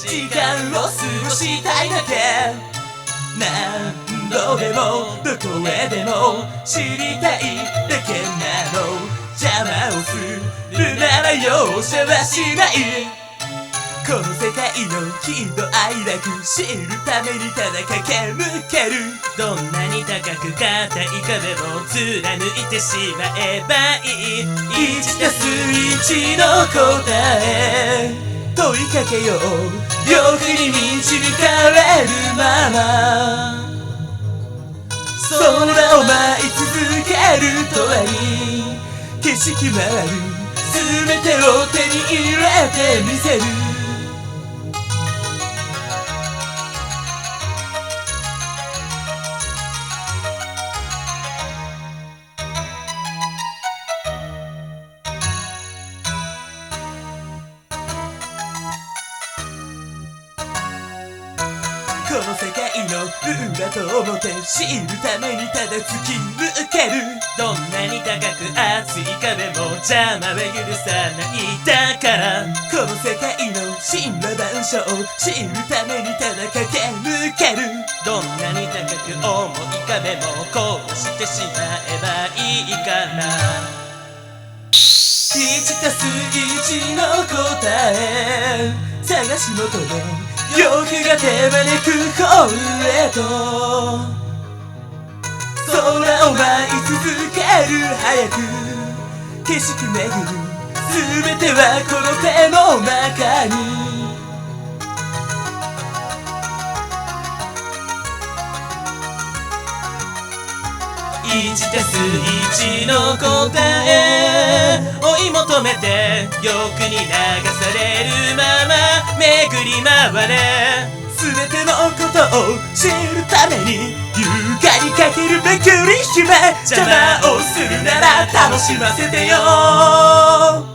時間を過ごしたいだけ。何度でもどこへでも知りたいだけなの。邪魔をするなら容赦はしない。この世界の喜怒哀楽知るためにただ駆け抜ける。 どんなに高く硬い壁を貫いてしまえばいい。 1+1 の答え問いかけよう。欲に導かれるまま空を舞い続けるとに景色回る全てを手に入れてみせる。この世界の裏と表知るためにただ突き抜ける。 どんなに高く厚い壁も邪魔は許さないだから。 この世界の神羅万象知るためにただ駆け抜ける。 どんなに高く重い壁も壊してしまえばいいから。 1+1 の答え探し求め欲が手招く方へと空を舞い続ける。早く景色巡る全てはこの手の中に。 1+1 の答え追い求めて欲に流されるまま巡り回れ。 全てのことを知るために優雅にかけるめくり姫。邪魔をするなら楽しませてよ。